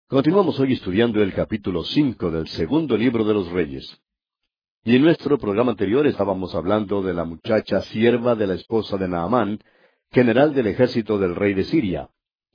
Continuamos hoy estudiando el capítulo 5 del segundo libro de los Reyes. Y en nuestro programa anterior estábamos hablando de la muchacha sierva de la esposa de Naamán, general del ejército del rey de Siria.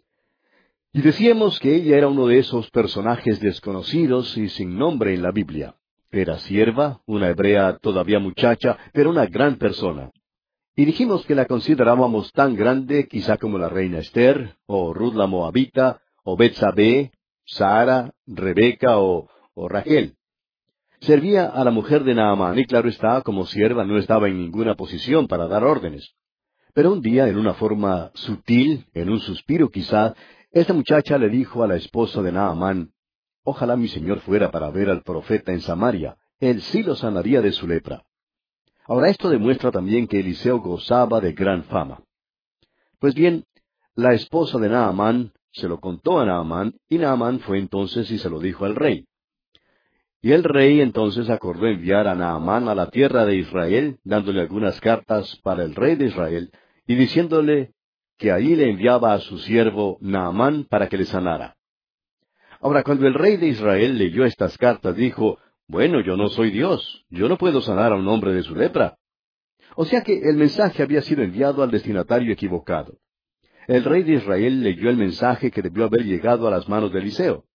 Y decíamos que ella era uno de esos personajes desconocidos y sin nombre en la Biblia. Era sierva, una hebrea todavía muchacha, pero una gran persona. Y dijimos que la considerábamos tan grande quizá como la reina Esther, o Ruth la Moabita, o Betsabé, Sara, Rebeca o Rachel. Servía a la mujer de Naamán y claro está, como sierva no estaba en ninguna posición para dar órdenes. Pero un día, en una forma sutil, en un suspiro quizá, esta muchacha le dijo a la esposa de Naamán, «Ojalá mi señor fuera para ver al profeta en Samaria, él sí lo sanaría de su lepra». Ahora esto demuestra también que Eliseo gozaba de gran fama. Pues bien, la esposa de Naamán se lo contó a Naamán, y Naamán fue entonces y se lo dijo al rey. Y el rey entonces acordó enviar a Naamán a la tierra de Israel, dándole algunas cartas para el rey de Israel, y diciéndole que allí le enviaba a su siervo Naamán para que le sanara. Ahora, cuando el rey de Israel leyó estas cartas, dijo, «Bueno, yo no soy Dios, yo no puedo sanar a un hombre de su lepra». O sea que el mensaje había sido enviado al destinatario equivocado. El rey de Israel leyó el mensaje que debió haber llegado a las manos de Eliseo.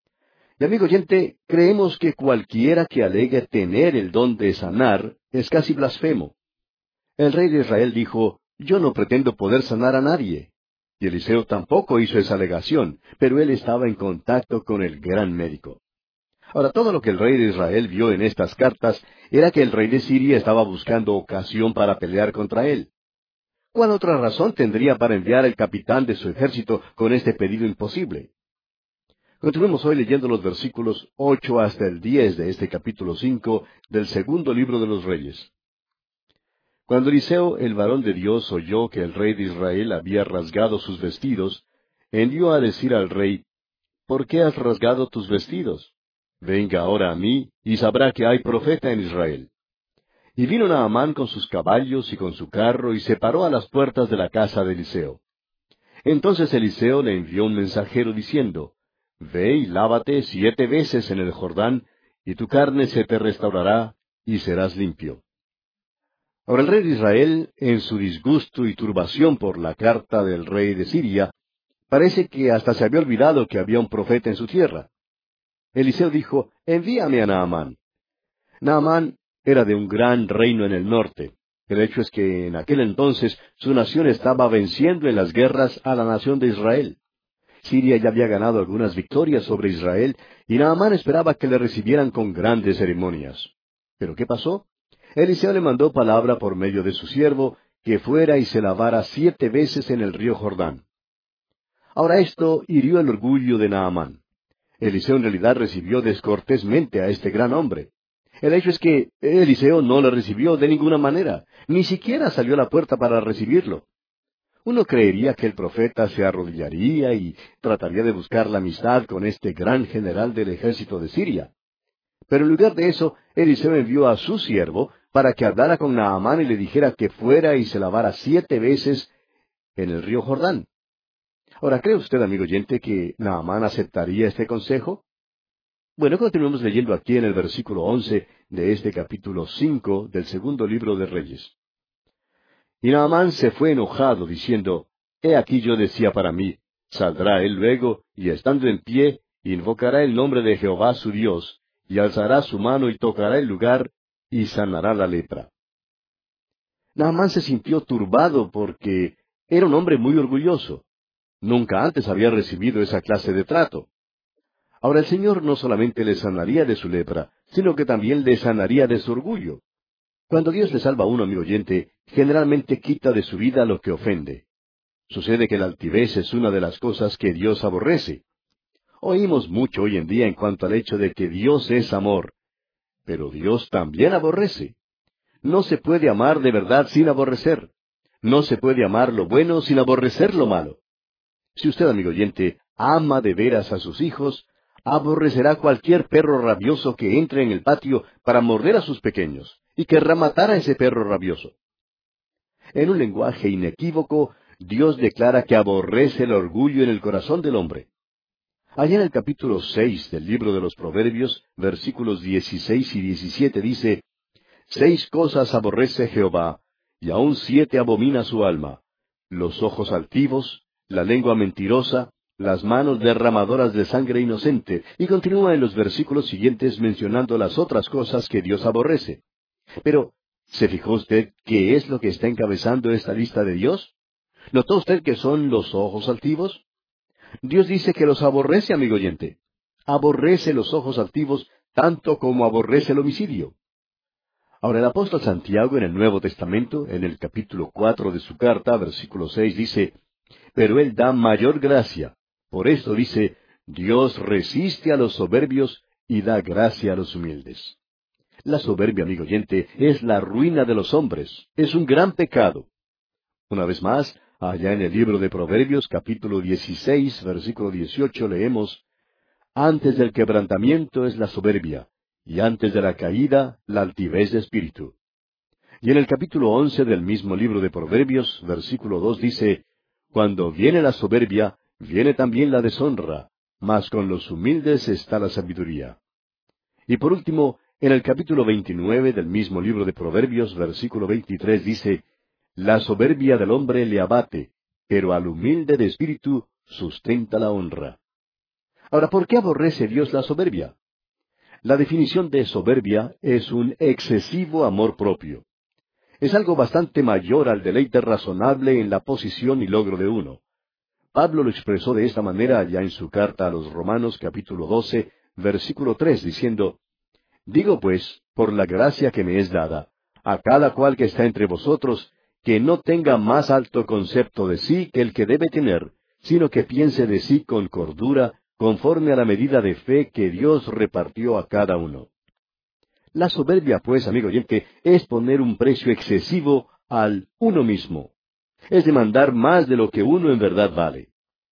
Y amigo oyente, creemos que cualquiera que alegue tener el don de sanar es casi blasfemo. El rey de Israel dijo, «Yo no pretendo poder sanar a nadie». Y Eliseo tampoco hizo esa alegación, pero él estaba en contacto con el gran médico. Ahora, todo lo que el rey de Israel vio en estas cartas era que el rey de Siria estaba buscando ocasión para pelear contra él. ¿Cuál otra razón tendría para enviar el capitán de su ejército con este pedido imposible? Continuemos hoy leyendo los versículos 8 hasta el 10 de este capítulo 5 del segundo libro de los Reyes. Cuando Eliseo, el varón de Dios, oyó que el rey de Israel había rasgado sus vestidos, envió a decir al rey, «¿Por qué has rasgado tus vestidos? Venga ahora a mí, y sabrá que hay profeta en Israel». Y vino Naamán con sus caballos y con su carro, y se paró a las puertas de la casa de Eliseo. Entonces Eliseo le envió un mensajero diciendo, «Ve y lávate 7 veces en el Jordán, y tu carne se te restaurará, y serás limpio». Ahora el rey de Israel, en su disgusto y turbación por la carta del rey de Siria, parece que hasta se había olvidado que había un profeta en su tierra. Eliseo dijo, «Envíame a Naamán». Naamán era de un gran reino en el norte. El hecho es que en aquel entonces su nación estaba venciendo en las guerras a la nación de Israel. Siria ya había ganado algunas victorias sobre Israel, y Naamán esperaba que le recibieran con grandes ceremonias. ¿Pero qué pasó? Eliseo le mandó palabra por medio de su siervo, que fuera y se lavara 7 veces en el río Jordán. Ahora esto hirió el orgullo de Naamán. Eliseo en realidad recibió descortésmente a este gran hombre. El hecho es que Eliseo no le recibió de ninguna manera, ni siquiera salió a la puerta para recibirlo. Uno creería que el profeta se arrodillaría y trataría de buscar la amistad con este gran general del ejército de Siria. Pero en lugar de eso, Eliseo envió a su siervo para que hablara con Naamán y le dijera que fuera y se lavara 7 veces en el río Jordán. Ahora, ¿cree usted, amigo oyente, que Naamán aceptaría este consejo? Bueno, continuemos leyendo aquí en el versículo 11 de este capítulo 5 del segundo libro de Reyes. Y Naamán se fue enojado, diciendo, «He aquí yo decía para mí, saldrá él luego, y estando en pie, invocará el nombre de Jehová su Dios, y alzará su mano y tocará el lugar, y sanará la lepra». Naamán se sintió turbado porque era un hombre muy orgulloso. Nunca antes había recibido esa clase de trato. Ahora el Señor no solamente le sanaría de su lepra, sino que también le sanaría de su orgullo. Cuando Dios le salva a uno, amigo oyente, generalmente quita de su vida lo que ofende. Sucede que la altivez es una de las cosas que Dios aborrece. Oímos mucho hoy en día en cuanto al hecho de que Dios es amor, pero Dios también aborrece. No se puede amar de verdad sin aborrecer. No se puede amar lo bueno sin aborrecer lo malo. Si usted, amigo oyente, ama de veras a sus hijos, aborrecerá cualquier perro rabioso que entre en el patio para morder a sus pequeños, y querrá matar a ese perro rabioso. En un lenguaje inequívoco, Dios declara que aborrece el orgullo en el corazón del hombre. Allá en el capítulo 6 del libro de los Proverbios, versículos 16 y 17 dice, 6 cosas aborrece Jehová, y aun 7 abomina su alma: los ojos altivos, la lengua mentirosa, las manos derramadoras de sangre inocente, y continúa en los versículos siguientes mencionando las otras cosas que Dios aborrece. Pero, ¿se fijó usted qué es lo que está encabezando esta lista de Dios? ¿Notó usted que son los ojos altivos? Dios dice que los aborrece, amigo oyente. Aborrece los ojos altivos tanto como aborrece el homicidio. Ahora el apóstol Santiago en el Nuevo Testamento, en el capítulo 4 de su carta, versículo 6, dice, pero Él da mayor gracia. Por esto dice, Dios resiste a los soberbios y da gracia a los humildes. La soberbia, amigo oyente, es la ruina de los hombres. Es un gran pecado. Una vez más, allá en el libro de Proverbios, capítulo 16, versículo 18, leemos, antes del quebrantamiento es la soberbia, y antes de la caída, la altivez de espíritu. Y en el capítulo 11 del mismo libro de Proverbios, versículo 2 dice, cuando viene la soberbia, viene también la deshonra, mas con los humildes está la sabiduría. Y por último, en el capítulo 29 del mismo libro de Proverbios, versículo 23 dice, la soberbia del hombre le abate, pero al humilde de espíritu sustenta la honra. Ahora, ¿por qué aborrece Dios la soberbia? La definición de soberbia es un excesivo amor propio. Es algo bastante mayor al deleite razonable en la posición y logro de uno. Pablo lo expresó de esta manera allá en su carta a los Romanos capítulo 12, versículo 3, diciendo, digo pues, por la gracia que me es dada, a cada cual que está entre vosotros, que no tenga más alto concepto de sí que el que debe tener, sino que piense de sí con cordura, conforme a la medida de fe que Dios repartió a cada uno. La soberbia, pues, amigo oyente, es poner un precio excesivo al uno mismo. Es demandar más de lo que uno en verdad vale.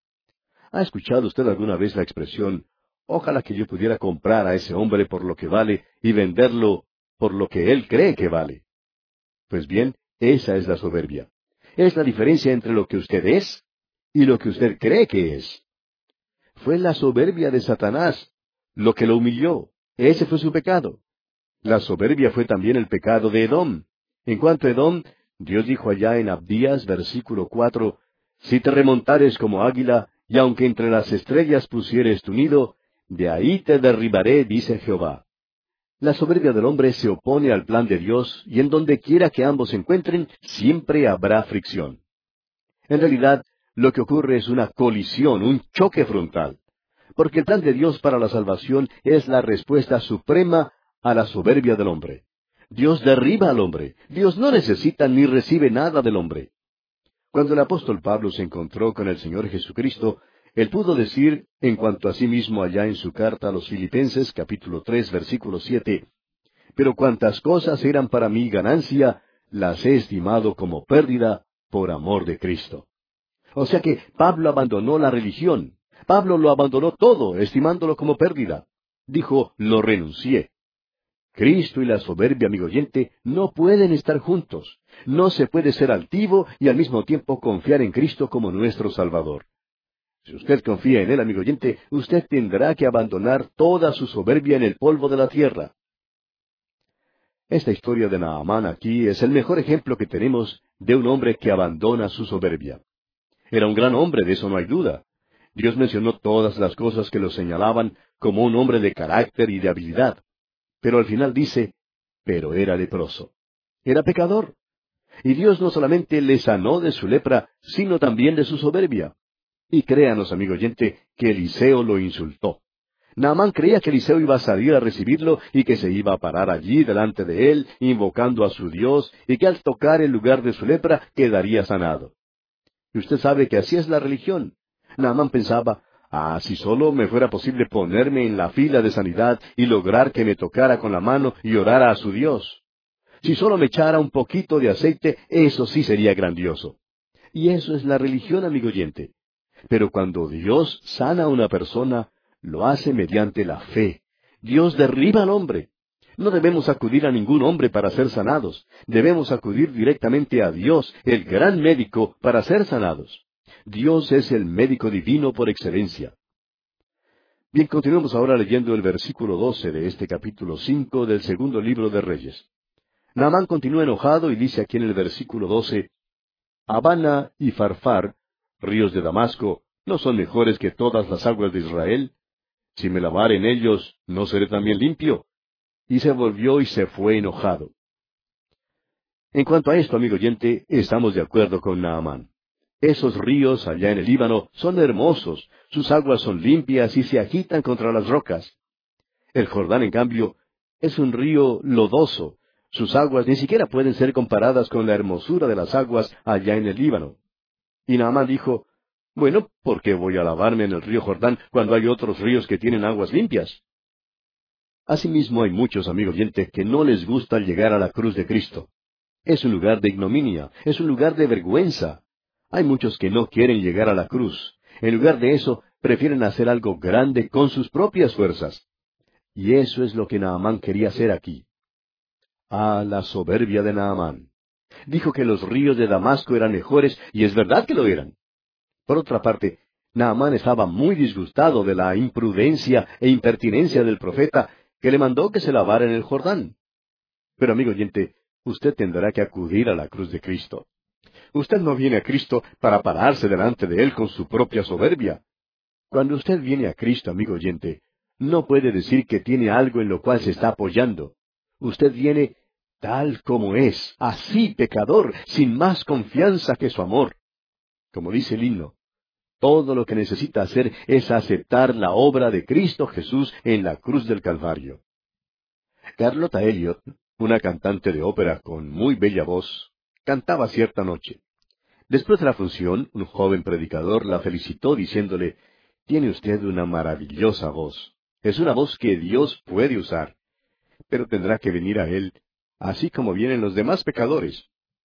¿Ha escuchado usted alguna vez la expresión, ojalá que yo pudiera comprar a ese hombre por lo que vale y venderlo por lo que él cree que vale? Pues bien, esa es la soberbia. Es la diferencia entre lo que usted es y lo que usted cree que es. Fue la soberbia de Satanás lo que lo humilló. Ese fue su pecado. La soberbia fue también el pecado de Edom. En cuanto a Edom, Dios dijo allá en Abdías, versículo 4, si te remontares como águila, y aunque entre las estrellas pusieres tu nido, de ahí te derribaré, dice Jehová. La soberbia del hombre se opone al plan de Dios, y en donde quiera que ambos se encuentren, siempre habrá fricción. En realidad, lo que ocurre es una colisión, un choque frontal, porque el plan de Dios para la salvación es la respuesta suprema a la soberbia del hombre. Dios derriba al hombre. Dios no necesita ni recibe nada del hombre. Cuando el apóstol Pablo se encontró con el Señor Jesucristo, él pudo decir, en cuanto a sí mismo allá en su carta a los Filipenses, capítulo 3, versículo 7, pero cuantas cosas eran para mí ganancia, las he estimado como pérdida por amor de Cristo. O sea que Pablo abandonó la religión. Pablo lo abandonó todo, estimándolo como pérdida. Dijo, lo renuncié. Cristo y la soberbia, amigo oyente, no pueden estar juntos. No se puede ser altivo y al mismo tiempo confiar en Cristo como nuestro Salvador. Si usted confía en Él, amigo oyente, usted tendrá que abandonar toda su soberbia en el polvo de la tierra. Esta historia de Naamán aquí es el mejor ejemplo que tenemos de un hombre que abandona su soberbia. Era un gran hombre, de eso no hay duda. Dios mencionó todas las cosas que lo señalaban como un hombre de carácter y de habilidad. Pero al final dice, pero era leproso. Era pecador. Y Dios no solamente le sanó de su lepra, sino también de su soberbia. Y créanos, amigo oyente, que Eliseo lo insultó. Naamán creía que Eliseo iba a salir a recibirlo y que se iba a parar allí delante de él, invocando a su Dios, y que al tocar el lugar de su lepra quedaría sanado. Y usted sabe que así es la religión. Naamán pensaba, si solo me fuera posible ponerme en la fila de sanidad y lograr que me tocara con la mano y orara a su Dios. Si solo me echara un poquito de aceite, eso sí sería grandioso. Y eso es la religión, amigo oyente. Pero cuando Dios sana a una persona, lo hace mediante la fe. Dios derriba al hombre. No debemos acudir a ningún hombre para ser sanados. Debemos acudir directamente a Dios, el gran médico, para ser sanados. Dios es el médico divino por excelencia. Bien, continuamos ahora leyendo el versículo 12 de este capítulo 5 del segundo libro de Reyes. Naamán continúa enojado y dice aquí en el versículo 12, Abana y Farfar, ríos de Damasco, ¿no son mejores que todas las aguas de Israel? Si me lavare en ellos, ¿no seré también limpio? Y se volvió y se fue enojado. En cuanto a esto, amigo oyente, estamos de acuerdo con Naamán. Esos ríos allá en el Líbano son hermosos, sus aguas son limpias y se agitan contra las rocas. El Jordán, en cambio, es un río lodoso. Sus aguas ni siquiera pueden ser comparadas con la hermosura de las aguas allá en el Líbano. Y Naamán dijo, bueno, ¿por qué voy a lavarme en el río Jordán cuando hay otros ríos que tienen aguas limpias? Asimismo, hay muchos, amigo oyente, que no les gusta llegar a la cruz de Cristo. Es un lugar de ignominia, es un lugar de vergüenza. Hay muchos que no quieren llegar a la cruz. En lugar de eso, prefieren hacer algo grande con sus propias fuerzas. Y eso es lo que Naamán quería hacer aquí. Ah, la soberbia de Naamán. Dijo que los ríos de Damasco eran mejores, y es verdad que lo eran. Por otra parte, Naamán estaba muy disgustado de la imprudencia e impertinencia del profeta, que le mandó que se lavara en el Jordán. Pero, amigo oyente, usted tendrá que acudir a la cruz de Cristo. Usted no viene a Cristo para pararse delante de Él con su propia soberbia. Cuando usted viene a Cristo, amigo oyente, no puede decir que tiene algo en lo cual se está apoyando. Usted viene tal como es, así pecador, sin más confianza que su amor. Como dice el himno, todo lo que necesita hacer es aceptar la obra de Cristo Jesús en la cruz del Calvario. Carlota Elliot, una cantante de ópera con muy bella voz, cantaba cierta noche. Después de la función, un joven predicador la felicitó diciéndole, «Tiene usted una maravillosa voz. Es una voz que Dios puede usar. Pero tendrá que venir a Él, así como vienen los demás pecadores».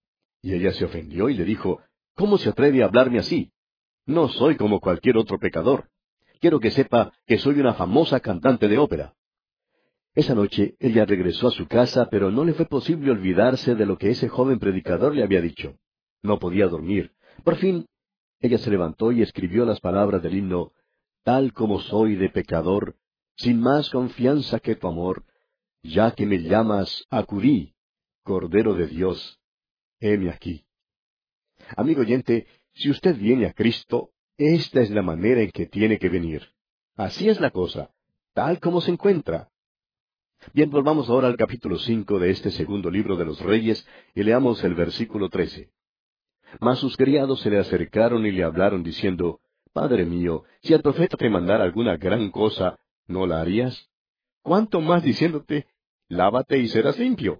Y ella se ofendió y le dijo, «¿Cómo se atreve a hablarme así? No soy como cualquier otro pecador. Quiero que sepa que soy una famosa cantante de ópera». Esa noche ella regresó a su casa, pero no le fue posible olvidarse de lo que ese joven predicador le había dicho. No podía dormir. Por fin, ella se levantó y escribió las palabras del himno, «Tal como soy de pecador, sin más confianza que tu amor, ya que me llamas, acudí, Cordero de Dios, heme aquí». Amigo oyente, si usted viene a Cristo, esta es la manera en que tiene que venir. Así es la cosa, tal como se encuentra. Bien, volvamos ahora al capítulo 5 de este segundo libro de los Reyes y leamos el versículo 13. Mas sus criados se le acercaron y le hablaron diciendo, «Padre mío, si el profeta te mandara alguna gran cosa, ¿no la harías? ¿Cuánto más diciéndote, lávate y serás limpio?»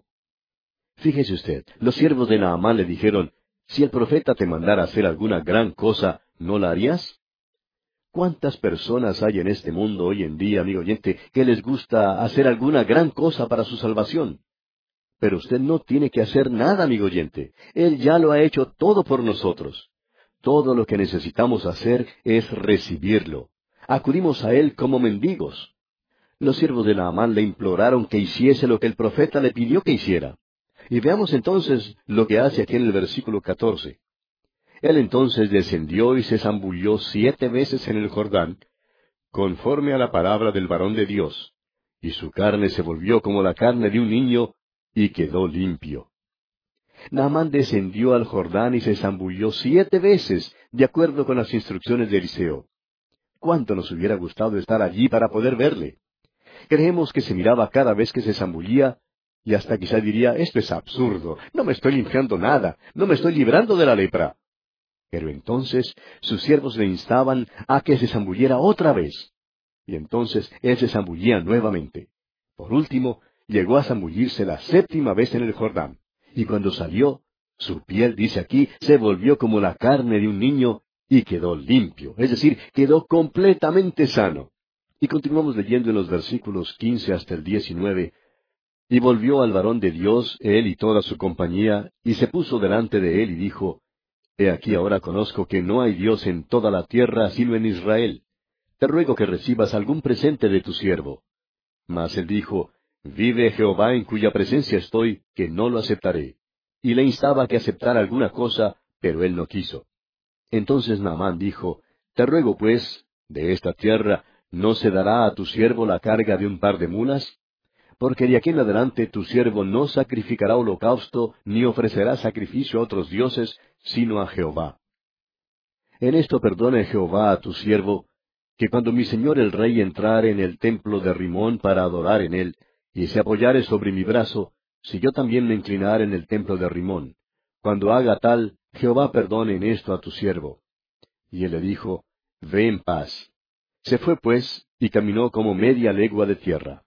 Fíjese usted, los siervos de Naamán le dijeron, «Si el profeta te mandara hacer alguna gran cosa, ¿no la harías?» ¿Cuántas personas hay en este mundo hoy en día, amigo oyente, que les gusta hacer alguna gran cosa para su salvación? Pero usted no tiene que hacer nada, amigo oyente. Él ya lo ha hecho todo por nosotros. Todo lo que necesitamos hacer es recibirlo. Acudimos a Él como mendigos. Los siervos de Naamán le imploraron que hiciese lo que el profeta le pidió que hiciera. Y veamos entonces lo que hace aquí en el versículo 14. Él entonces descendió y se zambulló 7 veces en el Jordán, conforme a la palabra del varón de Dios, y su carne se volvió como la carne de un niño, y quedó limpio. Naamán descendió al Jordán y se zambulló 7 veces, de acuerdo con las instrucciones de Eliseo. ¿Cuánto nos hubiera gustado estar allí para poder verle? Creemos que se miraba cada vez que se zambullía, y hasta quizá diría, «Esto es absurdo, no me estoy limpiando nada, no me estoy librando de la lepra». Pero entonces sus siervos le instaban a que se zambulliera otra vez. Y entonces él se zambullía nuevamente. Por último, llegó a zambullirse la 7ª vez en el Jordán. Y cuando salió, su piel, dice aquí, se volvió como la carne de un niño y quedó limpio. Es decir, quedó completamente sano. Y continuamos leyendo en los versículos 15 hasta el 19. Y volvió al varón de Dios, él y toda su compañía, y se puso delante de él y dijo, «He aquí ahora conozco que no hay Dios en toda la tierra sino en Israel. Te ruego que recibas algún presente de tu siervo». Mas él dijo, «Vive Jehová en cuya presencia estoy, que no lo aceptaré». Y le instaba a que aceptara alguna cosa, pero él no quiso. Entonces Naamán dijo, «Te ruego pues, de esta tierra, ¿no se dará a tu siervo la carga de un par de mulas? Porque de aquí en adelante tu siervo no sacrificará holocausto, ni ofrecerá sacrificio a otros dioses, sino a Jehová. En esto perdone Jehová a tu siervo, que cuando mi señor el rey entrare en el templo de Rimón para adorar en él, y se apoyare sobre mi brazo, si yo también me inclinare en el templo de Rimón. Cuando haga tal, Jehová perdone en esto a tu siervo. Y él le dijo, Ve en paz. Se fue pues, y caminó como media legua de tierra.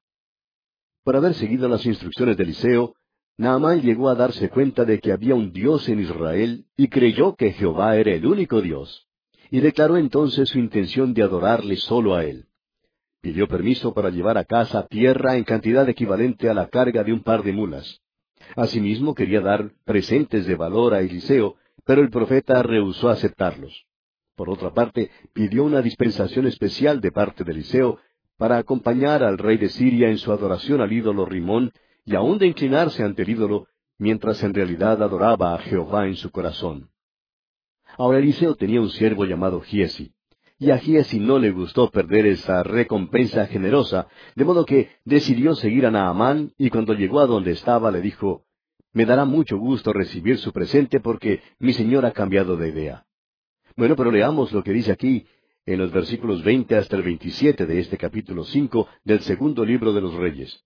Por haber seguido las instrucciones de Eliseo, Naamán llegó a darse cuenta de que había un Dios en Israel y creyó que Jehová era el único Dios, y declaró entonces su intención de adorarle solo a él. Pidió permiso para llevar a casa tierra en cantidad equivalente a la carga de un par de mulas. Asimismo quería dar presentes de valor a Eliseo, pero el profeta rehusó aceptarlos. Por otra parte, pidió una dispensación especial de parte de Eliseo para acompañar al rey de Siria en su adoración al ídolo Rimón, y aun de inclinarse ante el ídolo, mientras en realidad adoraba a Jehová en su corazón. Ahora Eliseo tenía un siervo llamado Giesi, y a Giesi no le gustó perder esa recompensa generosa, de modo que decidió seguir a Naamán, y cuando llegó a donde estaba le dijo, Me dará mucho gusto recibir su presente porque mi señor ha cambiado de idea. Bueno, pero leamos lo que dice aquí, en los versículos 20 hasta el 27 de este capítulo 5 del segundo libro de los Reyes.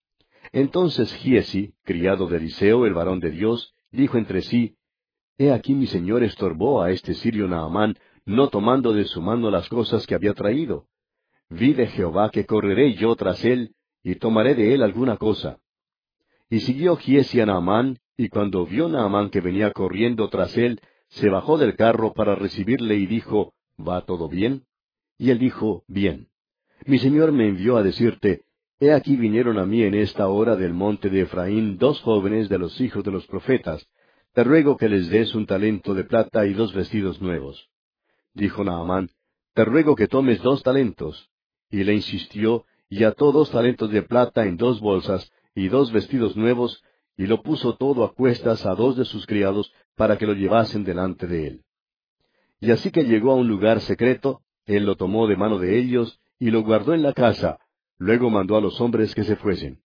Entonces Giesi, criado de Eliseo, el varón de Dios, dijo entre sí, He aquí mi señor estorbó a este sirio Naamán, no tomando de su mano las cosas que había traído. Vive Jehová que correré yo tras él, y tomaré de él alguna cosa. Y siguió Giesi a Naamán, y cuando vio Naamán que venía corriendo tras él, se bajó del carro para recibirle y dijo, ¿Va todo bien? Y él dijo, Bien. Mi señor me envió a decirte, He aquí vinieron a mí en esta hora del monte de Efraín 2 jóvenes de los hijos de los profetas. Te ruego que les des un talento de plata y 2 vestidos nuevos. Dijo Naamán, Te ruego que tomes 2 talentos. Y le insistió, y ató 2 talentos de plata en 2 bolsas, y 2 vestidos nuevos, y lo puso todo a cuestas a 2 de sus criados, para que lo llevasen delante de él. Y así que llegó a un lugar secreto, él lo tomó de mano de ellos, y lo guardó en la casa, luego mandó a los hombres que se fuesen.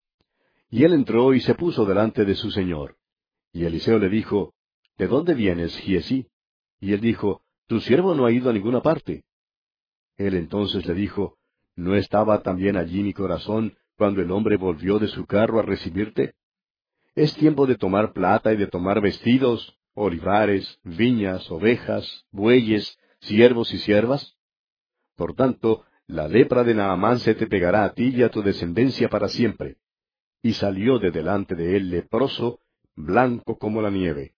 Y él entró y se puso delante de su señor. Y Eliseo le dijo, ¿De dónde vienes, Giesi? Y él dijo, Tu siervo no ha ido a ninguna parte. Él entonces le dijo, ¿No estaba también allí mi corazón cuando el hombre volvió de su carro a recibirte? Es tiempo de tomar plata y de tomar vestidos, olivares, viñas, ovejas, bueyes, siervos y siervas. Por tanto, la lepra de Naamán se te pegará a ti y a tu descendencia para siempre. Y salió de delante de él leproso, blanco como la nieve.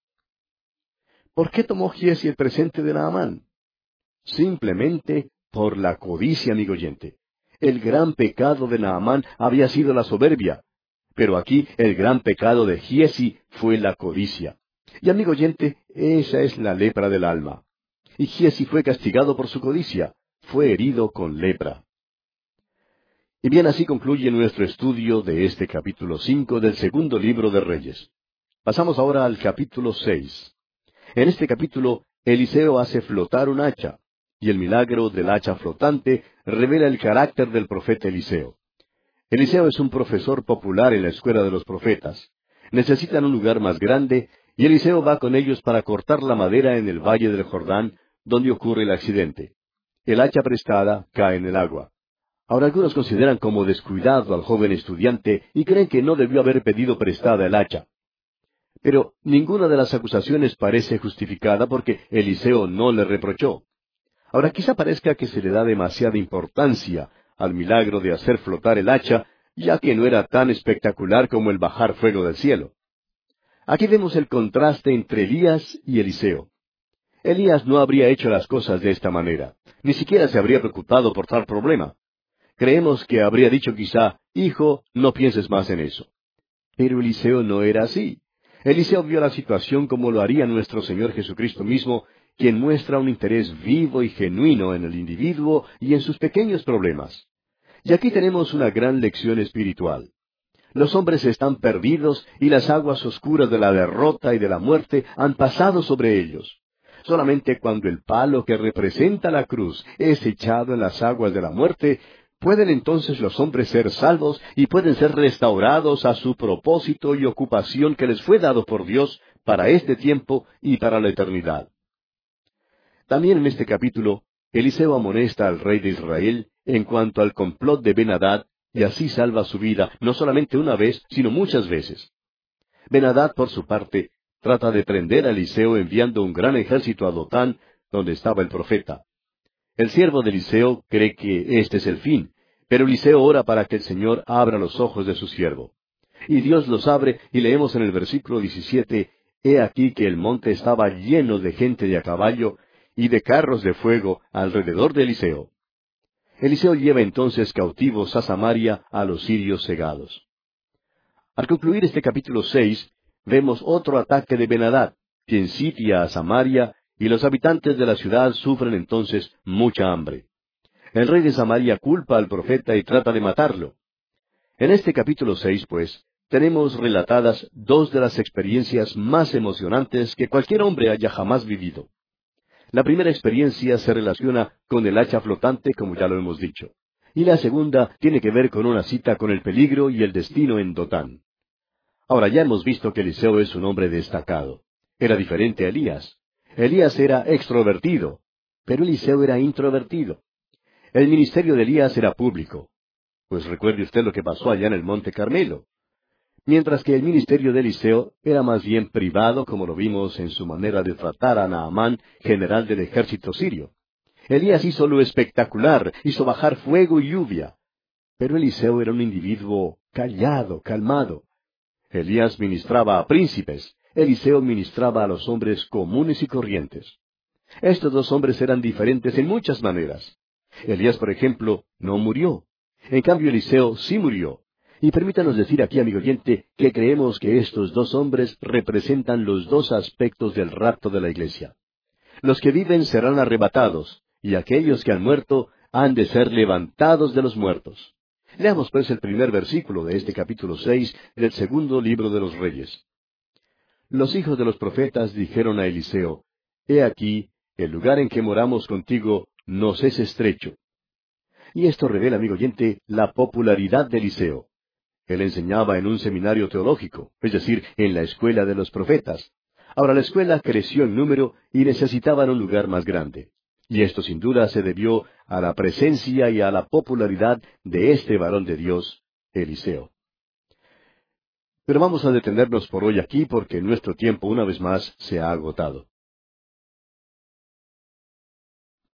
¿Por qué tomó Giesi el presente de Naamán? Simplemente por la codicia, amigo oyente. El gran pecado de Naamán había sido la soberbia, pero aquí el gran pecado de Giesi fue la codicia. Y amigo oyente, esa es la lepra del alma. Y Giesi fue castigado por su codicia, fue herido con lepra. Y bien, así concluye nuestro estudio de este capítulo 5 del segundo libro de Reyes. Pasamos ahora al capítulo 6. En este capítulo, Eliseo hace flotar un hacha, y el milagro del hacha flotante revela el carácter del profeta Eliseo. Eliseo es un profesor popular en la escuela de los profetas. Necesitan un lugar más grande, y Eliseo va con ellos para cortar la madera en el valle del Jordán, donde ocurre el accidente. El hacha prestada cae en el agua. Ahora algunos consideran como descuidado al joven estudiante y creen que no debió haber pedido prestada el hacha. Pero ninguna de las acusaciones parece justificada porque Eliseo no le reprochó. Ahora quizá parezca que se le da demasiada importancia al milagro de hacer flotar el hacha, ya que no era tan espectacular como el bajar fuego del cielo. Aquí vemos el contraste entre Elías y Eliseo. Elías no habría hecho las cosas de esta manera, ni siquiera se habría preocupado por tal problema. Creemos que habría dicho quizá, Hijo, no pienses más en eso. Pero Eliseo no era así. Eliseo vio la situación como lo haría nuestro Señor Jesucristo mismo, quien muestra un interés vivo y genuino en el individuo y en sus pequeños problemas. Y aquí tenemos una gran lección espiritual. Los hombres están perdidos y las aguas oscuras de la derrota y de la muerte han pasado sobre ellos. Solamente cuando el palo que representa la cruz es echado en las aguas de la muerte, pueden entonces los hombres ser salvos y pueden ser restaurados a su propósito y ocupación que les fue dado por Dios para este tiempo y para la eternidad. También en este capítulo, Eliseo amonesta al rey de Israel en cuanto al complot de Ben-Hadad, y así salva su vida, no solamente una vez, sino muchas veces. Ben-Hadad, por su parte, trata de prender a Eliseo enviando un gran ejército a Dotán, donde estaba el profeta. El siervo de Eliseo cree que este es el fin, pero Eliseo ora para que el Señor abra los ojos de su siervo. Y Dios los abre, y leemos en el versículo 17, He aquí que el monte estaba lleno de gente de a caballo y de carros de fuego alrededor de Eliseo. Eliseo lleva entonces cautivos a Samaria a los sirios cegados. Al concluir este capítulo 6, vemos otro ataque de Ben-Hadad, quien sitia a Samaria, y los habitantes de la ciudad sufren entonces mucha hambre. El rey de Samaria culpa al profeta y trata de matarlo. En este capítulo 6, pues, tenemos relatadas dos de las experiencias más emocionantes que cualquier hombre haya jamás vivido. La primera experiencia se relaciona con el hacha flotante, como ya lo hemos dicho. Y la segunda tiene que ver con una cita con el peligro y el destino en Dotán. Ahora, ya hemos visto que Eliseo es un hombre destacado. Era diferente a Elías. Elías era extrovertido, pero Eliseo era introvertido. El ministerio de Elías era público. Pues recuerde usted lo que pasó allá en el Monte Carmelo. Mientras que el ministerio de Eliseo era más bien privado, como lo vimos en su manera de tratar a Naamán, general del ejército sirio. Elías hizo lo espectacular, hizo bajar fuego y lluvia. Pero Eliseo era un individuo callado, calmado. Elías ministraba a príncipes, Eliseo ministraba a los hombres comunes y corrientes. Estos dos hombres eran diferentes en muchas maneras. Elías, por ejemplo, no murió. En cambio, Eliseo sí murió. Y permítanos decir aquí, amigo oyente, que creemos que estos dos hombres representan los dos aspectos del rapto de la iglesia. Los que viven serán arrebatados, y aquellos que han muerto han de ser levantados de los muertos. Leamos pues el primer versículo de este capítulo 6 del segundo libro de los Reyes. Los hijos de los profetas dijeron a Eliseo, He aquí, el lugar en que moramos contigo nos es estrecho. Y esto revela, amigo oyente, la popularidad de Eliseo. Él enseñaba en un seminario teológico, es decir, en la escuela de los profetas. Ahora la escuela creció en número y necesitaban un lugar más grande. Y esto sin duda se debió a la presencia y a la popularidad de este varón de Dios, Eliseo. Pero vamos a detenernos por hoy aquí porque nuestro tiempo una vez más se ha agotado.